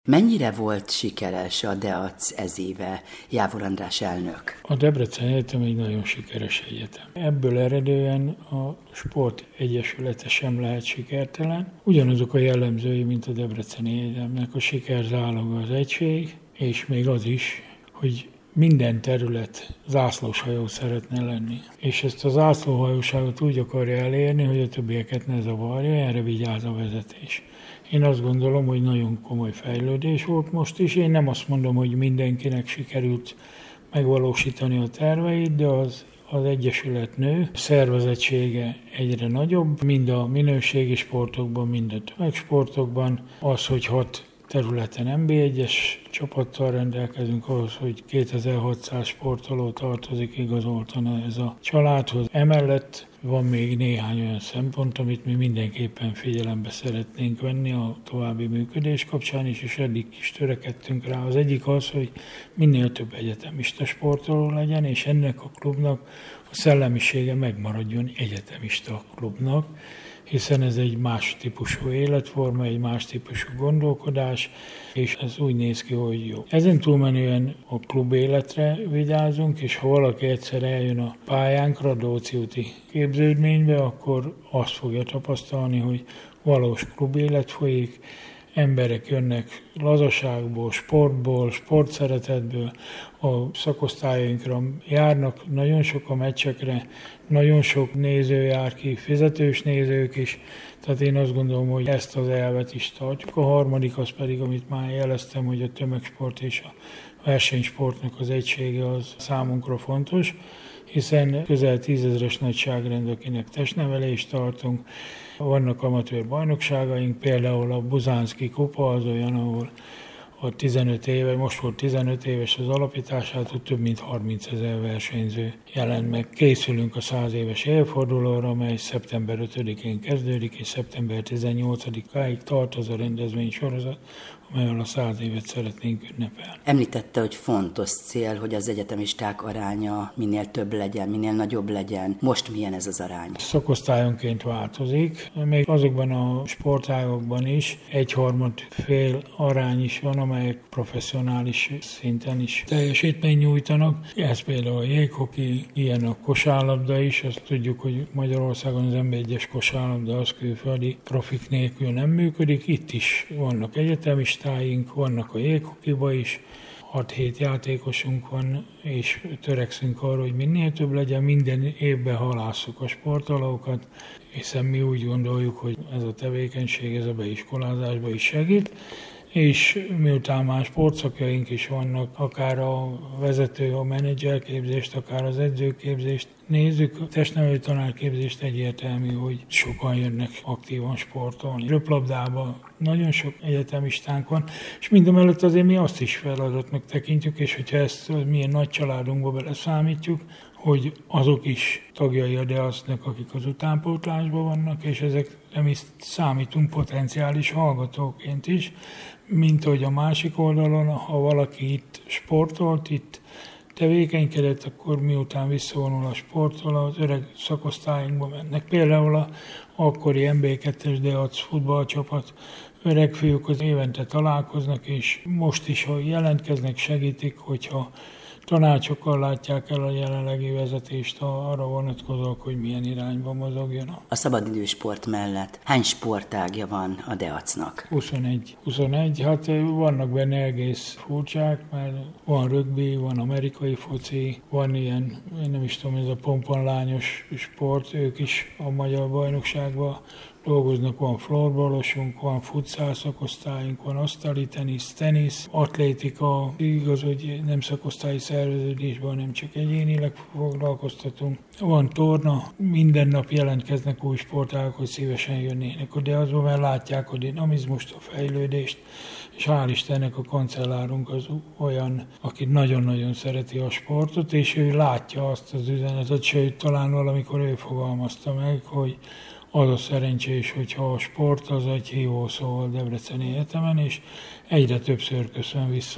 Mennyire volt sikeres a DEAC ez éve, Jávor András elnök? A Debreceni Egyetem egy nagyon sikeres egyetem. Ebből eredően a Sport Egyesülete sem lehet sikertelen. Ugyanazok a jellemzői, mint a Debreceni Egyetemnek. A siker záloga az egység, és még az is, hogy minden terület zászlóshajó szeretne lenni. És ezt a zászlóhajóságot úgy akarja elérni, hogy a többieket ne zavarja, erre vigyáz a vezetés. Én azt gondolom, hogy nagyon komoly fejlődés volt most is. Én nem azt mondom, hogy mindenkinek sikerült megvalósítani a terveit, de az Egyesület nő, szervezettsége egyre nagyobb, mind a minőségi sportokban, mind a tömegsportokban. Az, hogy 6 területen NB1-es csapattal rendelkezünk, ahhoz, hogy 2600 sportoló tartozik igazoltan ez a családhoz. Emellett van még néhány olyan szempont, amit mi mindenképpen figyelembe szeretnénk venni a további működés kapcsán is, és eddig is törekedtünk rá. Az egyik az, hogy minél több egyetemista sportoló legyen, és ennek a klubnak a szellemisége megmaradjon egyetemista klubnak, hiszen ez egy más típusú életforma, egy más típusú gondolkodás, és ez úgy néz ki, hogy jó. Ezen túlmenően a klub életre vigyázunk, és ha valaki egyszer eljön a pályánkra, a Dóczi úti képződménybe, akkor azt fogja tapasztalni, hogy valós klub élet folyik, emberek jönnek lazaságból, sportból, sportszeretetből, a szakosztályainkra járnak, nagyon sok a meccsekre, nagyon sok néző jár ki, fizetős nézők is, tehát én azt gondolom, hogy ezt az elvet is tartjuk. A harmadik az pedig, amit már jeleztem, hogy a tömegsport és a versenysportnak az egysége az számunkra fontos, hiszen közel 10 000-es nagyságrend, akinek testnevelést tartunk. Vannak amatőr bajnokságaink, például a Buzánszky kupa az olyan, ahol a 15 éve, most volt 15 éves az alapításától több mint 30 000 versenyző jelent meg. Készülünk a 100 éves évfordulóra, amely szeptember 5-én kezdődik, és szeptember 18-áig tart az a rendezvény sorozat, amelyel a 100 évet szeretnénk ünnepelni. Említette, hogy fontos cél, hogy az egyetemisták aránya minél több legyen, minél nagyobb legyen. Most milyen ez az arány? Szakosztályonként változik. Még azokban a sportágokban is 1/3 fél arány is van, amelyek professzionális szinten is teljesítményt nyújtanak. Ez például a jéghoki, ilyen a kosárlabda is. Azt tudjuk, hogy Magyarországon az NB1-es kosárlabda az külföldi profik nélkül nem működik. Itt is vannak egyetemistáink, vannak a jéghokiba is. 6-7 játékosunk van, és törekszünk arra, hogy minél több legyen, minden évben halásszuk a sportolókat, hiszen mi úgy gondoljuk, hogy ez a tevékenység, ez a beiskolázásba is segít, és miután már sportszakjaink is vannak, akár a vezető, a menedzserképzést, akár az edzőképzést nézzük, a testnevelő tanárképzést egyértelmű, hogy sokan jönnek aktívan sportolni. Röplabdában nagyon sok egyetemistánk van, és mindemellett azért mi azt is feladatnak tekintjük, és hogyha ezt milyen nagy családunkba beleszámítjuk, hogy azok is tagjai a DEAC-nek, akik az utánpótlásban vannak, és ezek nem is számítunk potenciális hallgatóként is, mint hogy a másik oldalon, ha valaki itt sportolt, itt tevékenykedett, akkor miután visszavonul a sporttól, az öreg szakosztályunkba mennek. Például a akkori MB2-es DEAC futballcsapat öreg fiúk az évente találkoznak, és most is, ha jelentkeznek, segítik, hogyha tanácsokkal látják el a jelenlegi vezetést arra vonatkozók, hogy milyen irányba mozogjanak. A szabadidősport mellett hány sportágja van a DEAC-nak? 21. Hát vannak benne egész furcsák, mert van rögbi, van amerikai foci, van ilyen, én nem is tudom, ez a pomponlányos sport, ők is a magyar bajnokságban dolgoznak, van florbalosunk, van futszál szakosztályunk, van asztali tenisz, atlétika, igaz, hogy nem szakosztályi szerveződésben, hanem csak egyénileg foglalkoztatunk. Van torna, minden nap jelentkeznek új sportágok, hogy szívesen jönnének, de azban már látják a dinamizmust, a fejlődést, és hál' Istennek a kancellárunk az olyan, aki nagyon-nagyon szereti a sportot, és ő látja azt az üzenetet, sőt, talán valamikor ő fogalmazta meg, hogy az a szerencsés, hogyha a sport az egy hívószó a Debreceni Egyetemen, és egyre többször köszön vissza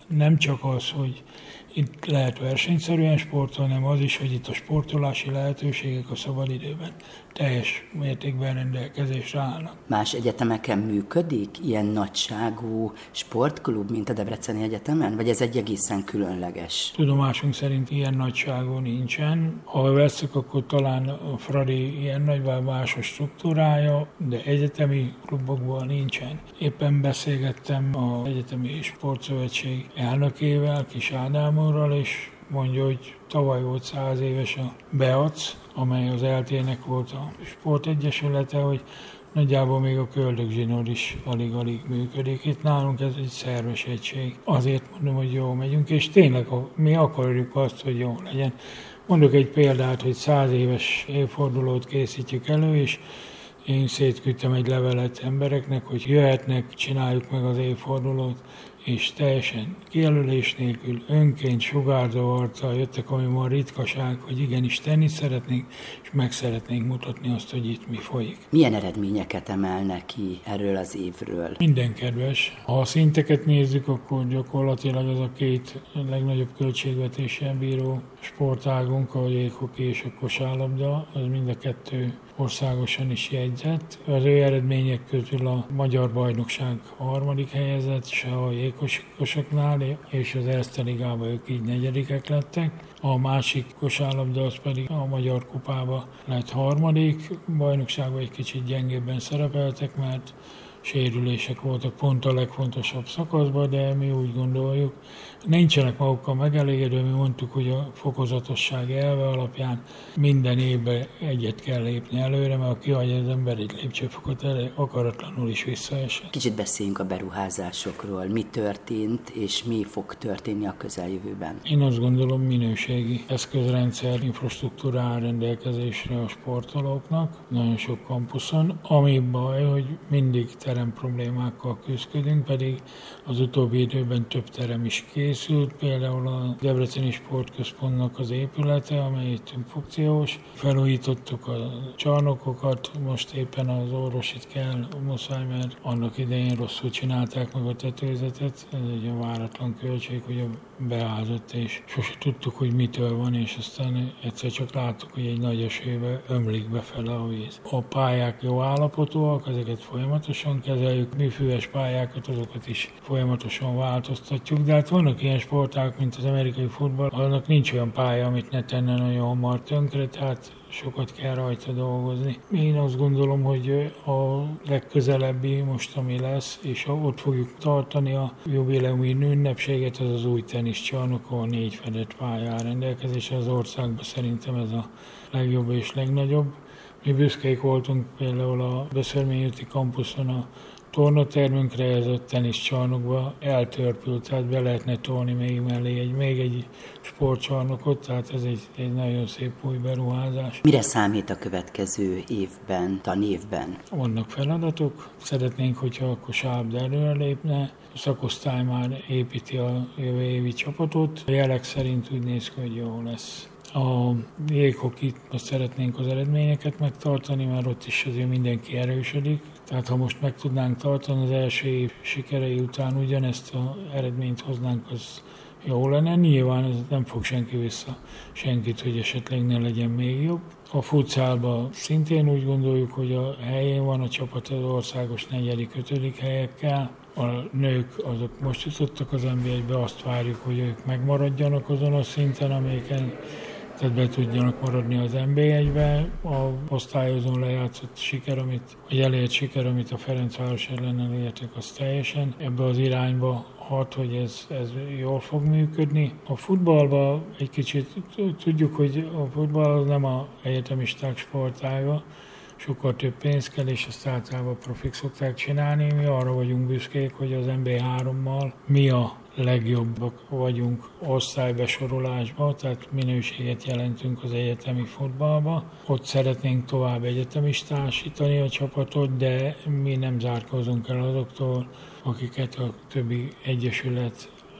nem csak az, hogy itt lehet versenyszerűen sportolni, hanem az is, hogy itt a sportolási lehetőségek a szabadidőben teljes mértékben rendelkezésre állnak. Más egyetemeken működik ilyen nagyságú sportklub, mint a Debreceni Egyetemen? Vagy ez egy egészen különleges? Tudomásunk szerint ilyen nagyságú nincsen. Ha vesszük, akkor talán a Fradi ilyen nagy, más a struktúrája, de egyetemi klubokban nincsen. Éppen beszélgettem az Egyetemi Sportszövetség elnökével, Kis Ádám úrral, és mondja, hogy tavaly volt 100 éves a BEAC, amely az ELTE-nek volt a sportegyesülete, hogy nagyjából még a köldögzsinór is alig-alig működik. Itt nálunk ez egy szerves egység. Azért mondom, hogy jól megyünk, és tényleg mi akarjuk azt, hogy jó legyen. Mondok egy példát, hogy 100 éves évfordulót készítjük elő, és én szétküldtem egy levelet embereknek, hogy jöhetnek, csináljuk meg az évfordulót, és teljesen kijelölés nélkül, önként, sugárzó arccal jöttek, ami ma ritkaság, hogy igenis tenni szeretnénk, és meg szeretnénk mutatni azt, hogy itt mi folyik. Milyen eredményeket emelnek ki erről az évről? Minden kedves. Ha a szinteket nézzük, akkor gyakorlatilag az a két legnagyobb költségvetéssel bíró sportágunk, a jéghoki és a kosárlabda, az mind a kettő országosan is jegyzett. Az ő eredmények közül a Magyar Bajnokság a 3. helyezett, se a jégkosoknál, és az Erste Ligában ők így 4. lettek. A másik kosárlabda az pedig a Magyar Kupában lett 3. bajnokságban egy kicsit gyengébben szerepeltek, mert sérülések voltak pont a legfontosabb szakaszban, de mi úgy gondoljuk, nincsenek magukkal megelégedve, mi mondtuk, hogy a fokozatosság elve alapján minden évben egyet kell lépni előre, mert aki hagyja az ember egy lépcsőfokot elé, akaratlanul is visszaesett. Kicsit beszéljünk a beruházásokról. Mi történt, és mi fog történni a közeljövőben? Én azt gondolom, minőségi eszközrendszer, infrastruktúra áll rendelkezésre a sportolóknak, nagyon sok kampuszon. Ami baj, hogy mindig terem problémákkal küzdködünk, pedig az utóbbi időben több terem is készült, például a Debreceni Sportközpontnak az épülete, amely funkciós. Felújítottuk a csarnokokat, most éppen az orvosit kell, muszáj, mert annak idején rosszul csinálták meg a tetőzetet. Ez egy váratlan költség, hogy beázott, és sose tudtuk, hogy mitől van, és aztán egyszer csak láttuk, hogy egy nagy esőbe ömlik befele a víz. A pályák jó állapotúak, ezeket folyamatosan kezeljük, műfüves pályákat, azokat is folyamatosan változtatjuk, de hát vannak ilyen sportágak, mint az amerikai futball, annak nincs olyan pálya, amit ne tenne nagyon hamar tönkre, tehát sokat kell rajta dolgozni. Én azt gondolom, hogy a legközelebbi most, ami lesz, és ott fogjuk tartani a jubileumi ünnepséget, az az új teniszcsarnok, ahol 4 fedett pálya áll rendelkezésre. Az országban szerintem ez a legjobb és legnagyobb. Mi büszkék voltunk például a Beszörmény úti kampuszon a tornatermünkre, ez a teniszcsarnokba eltörpült, tehát be lehetne tolni még mellé még egy sportcsarnokot, tehát ez egy nagyon szép új beruházás. Mire számít a következő évben, tanévben? Vannak feladatok, szeretnénk, hogyha a kosárlabda előre lépne, a szakosztály már építi a jövő évi csapatot, a jelek szerint úgy néz ki, hogy jó lesz. A jéghokit szeretnénk az eredményeket megtartani, mert ott is azért mindenki erősödik. Tehát ha most meg tudnánk tartani az első év sikerei után ugyanezt az eredményt hoznánk, az jó lenne. Nyilván ez nem fog senki vissza senkit, hogy esetleg ne legyen még jobb. A futszálban szintén úgy gondoljuk, hogy a helyén van a csapat az országos 4.-5. helyekkel. A nők azok most jutottak az NB1-be, azt várjuk, hogy ők megmaradjanak azon a szinten, amelyiken tehát be tudjanak maradni az NB1-be. A osztályozón lejátszott siker, elért siker, amit a Ferencváros ellen elértek, az teljesen ebbe az irányba hat, hogy ez jól fog működni. A futballban egy kicsit tudjuk, hogy a futball az nem a egyetemisták sportága, sokkal több pénz kell, és ezt általában profik szokták csinálni. Mi arra vagyunk büszkék, hogy az NB3-mal mi a legjobbak vagyunk osztálybesorolásban, tehát minőséget jelentünk az egyetemi futballba. Ott szeretnénk tovább egyetemistásítani a csapatot, de mi nem zárkózunk el azoktól, akiket a többi egyesület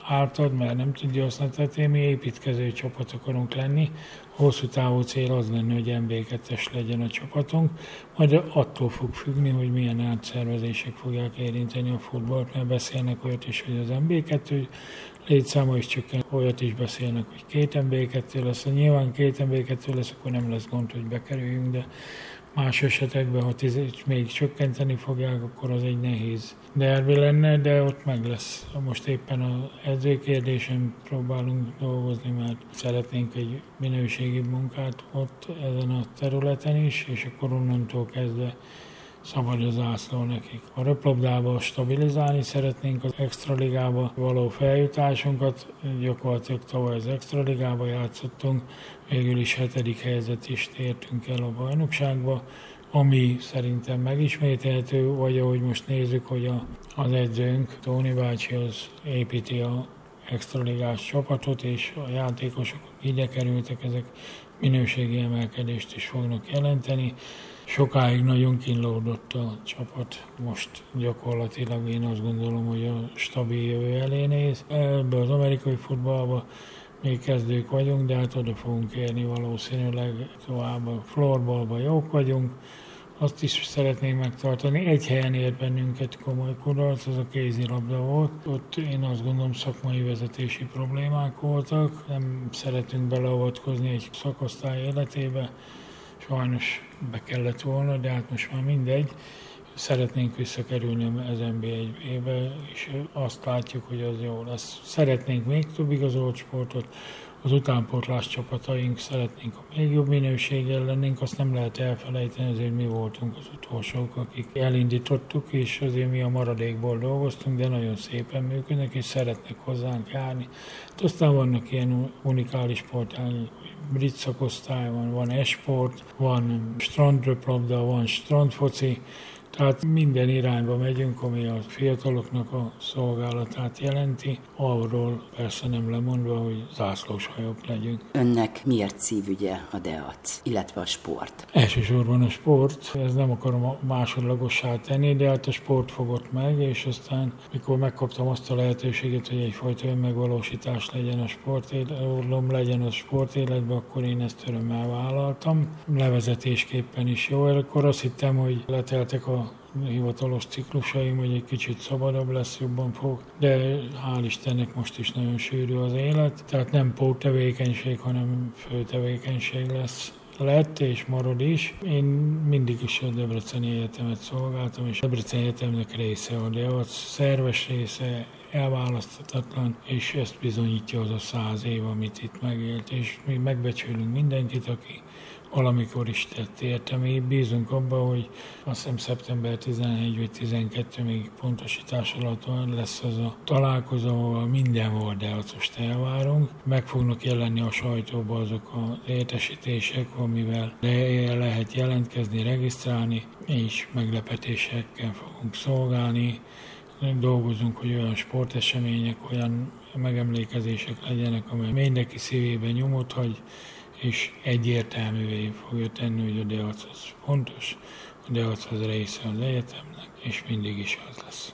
ártad, mert nem tudja használni. Tehát mi építkező csapat akarunk lenni. A hosszú távú cél az lenne, hogy MB2-es legyen a csapatunk, majd attól fog függni, hogy milyen átszervezések fogják érinteni a futballt, mert beszélnek olyat is, hogy az MB2 létszáma is csökken, olyat is beszélnek, hogy 2 MB2 lesz. Ha nyilván 2 MB2 lesz, akkor nem lesz gond, hogy bekerüljünk, de más esetekben, ha még csökkenteni fogják, akkor az egy nehéz derbi lenne, de ott meg lesz. Most éppen az edzőkérdésen próbálunk dolgozni, mert szeretnénk egy minőségi munkát ott ezen a területen is, és akkor onnantól kezdve szabad az zászló nekik. A röplabdába stabilizálni szeretnénk az extraligába való feljutásunkat, gyakorlatilag tavaly az extraligába játszottunk, végül is 7. helyzetést értünk el a bajnokságba, ami szerintem megismételhető, vagy ahogy most nézzük, hogy az edzőnk, Tóni bácsi, az építi a extraligás csapatot, és a játékosok, akik ide kerültek, ezek minőségi emelkedést is fognak jelenteni. Sokáig nagyon kínlódott a csapat, most gyakorlatilag én azt gondolom, hogy a stabil jövő elé néz. Ebben az amerikai futballban még kezdők vagyunk, de hát oda fogunk érni valószínűleg, tovább a floorballban jók vagyunk. Azt is szeretnénk megtartani. Egy helyen ért bennünket komoly kudarc, az a kézilabda volt. Ott én azt gondolom szakmai vezetési problémák voltak. Nem szeretünk beleavatkozni egy szakosztály életébe. Sajnos be kellett volna, de hát most már mindegy. Szeretnénk visszakerülni az NB1-be, és azt látjuk, hogy az jó lesz. Szeretnénk még több igazolt sportot, az utánpótlás csapataink szeretnénk, ha még jobb minőséggel lennénk, azt nem lehet elfelejteni, azért mi voltunk az utolsók, akik elindítottuk, és azért mi a maradékból dolgoztunk, de nagyon szépen működnek, és szeretnek hozzánk járni. Hát aztán vannak ilyen unikális sportágak, brit szakosztály van esport, van strandröplabda, van strandfoci, tehát minden irányba megyünk, ami a fiataloknak a szolgálatát jelenti, arról persze nem lemondva, hogy zászlós hajók legyünk. Önnek miért szívügye a DEAC, illetve a sport? Elsősorban a sport, ez nem akarom másodlagossá tenni, de hát a sport fogott meg, és aztán mikor megkaptam azt a lehetőséget, hogy egyfajta önmegvalósítás legyen a legyen a sportéletben, akkor én ezt örömmel vállaltam. Levezetésképpen is jó, akkor azt hittem, hogy leteltek a hivatalos ciklusaim, hogy egy kicsit szabadabb lesz, jobban fog, de hál' Istennek most is nagyon sűrű az élet, tehát nem póttevékenység, hanem főtevékenység lett és marad is. Én mindig is a Debreceni Egyetemet szolgáltam, és a Debreceni Egyetemnek része a DEAC, szerves része, elválaszthatatlan, és ezt bizonyítja az a 100 év, amit itt megélt, és mi megbecsülünk mindenkit, aki valamikor is tett érte. Mi bízunk abban, hogy azt hiszem szeptember 11 vagy 12 még pontosítás alatt van, lesz az a találkozó, ahol minden volt DEAC-ost elvárunk. Meg fognak jelenni a sajtóban azok az értesítések, amivel lehet jelentkezni, regisztrálni, és meglepetésekkel fogunk szolgálni. Dolgozunk, hogy olyan sportesemények, olyan megemlékezések legyenek, amely mindenki szívében nyomot hagy, és egyértelművé fogja tenni, hogy a DEAC az fontos, a DEAC az része az egyetemnek, és mindig is az lesz.